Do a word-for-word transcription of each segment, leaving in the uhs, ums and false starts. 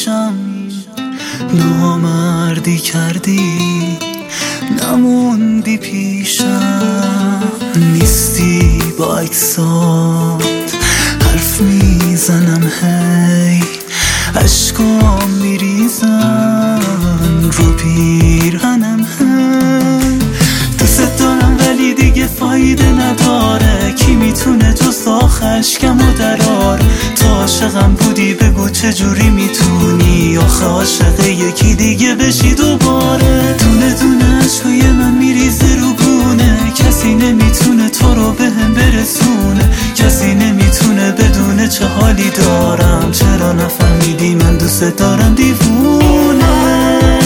پیشم نامردی کردی نموندی پیشم، نیستی با اکسات حرف میزنم هی اشکام میریزن رو پیرهنم هی. دوست دارم ولی دیگه فایده نداره، کی میتونه تو ساخ اشکمو دراره؟ تو عاشقم بودی بگو چجوری میتونی آخه عاشق یکی دیگه بشی دوباره؟ دونه دونه عشقای من میریزه رو گونه، کسی نمیتونه تو رو بهم برسونه، کسی نمیتونه بدونه چه حالی دارم. چرا نفهمیدی من دوست دارم دیوونه؟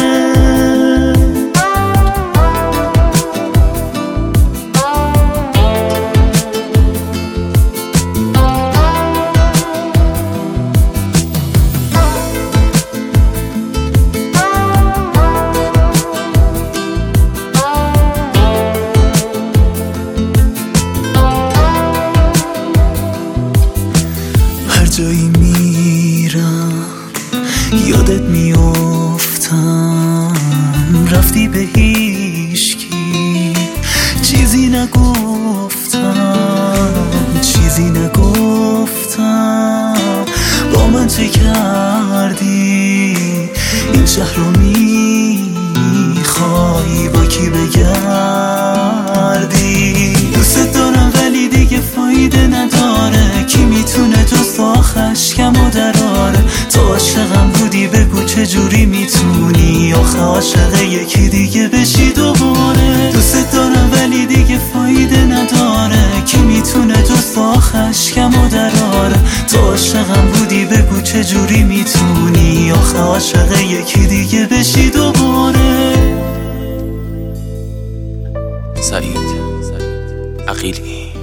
جایی میرم یادت میافتم، رفتی به هیچکی چیزی نگفتم، چیزی نگفتم. با من چه کردی؟ این شهر رو میخوای با کی بگردی؟ دوست دارم ولی دیگه فایده نداره، کی میتونه تو ساخ اشکمو دراره؟ تو عاشقم بودی بگو چجوری میتونی آخه عاشق یکی دیگه بشی دوباره؟ دوست دارم ولی دیگه فایده نداره، کی میتونه تو ساخ اشکمو دراره؟ تو عاشقم بودی بگو چجوری میتونی آخه عاشق یکی دیگه بشی دوباره؟ سعید عقیلی.